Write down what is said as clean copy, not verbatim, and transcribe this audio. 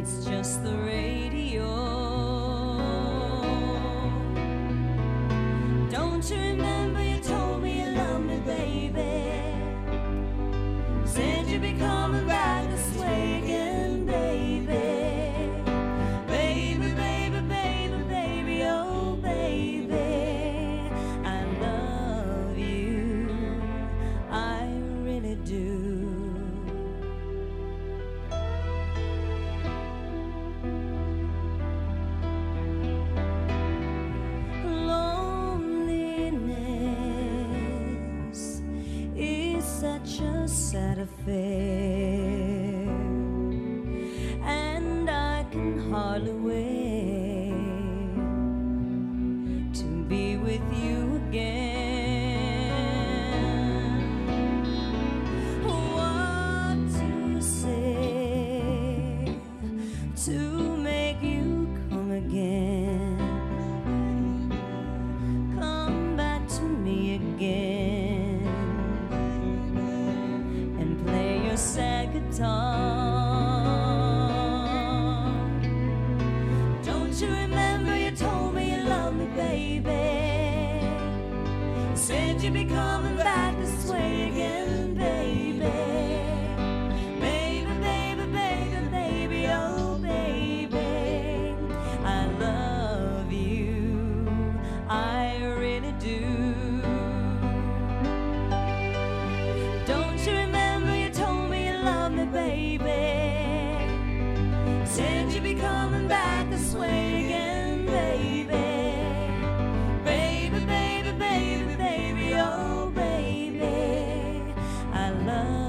it's just the radio. Don't you remember you told me you loved me, baby? Said you'd be coming back this way again, baby. Baby, baby, baby, baby, oh baby, I love you, I really do. Loneliness is such a sad affair, and I can hardly wait to be with you again. What to say to make you come again? Come back to me again and play your sad guitar. Don't you remember you told me you loved me, baby? Said you'd be coming back this way again, baby. Baby, baby, baby, baby, oh baby, I love you, I really do. Don't you remember you told me you loved me, baby? Said you'd be coming back this way again, baby. Baby, baby, baby, baby, oh baby, I love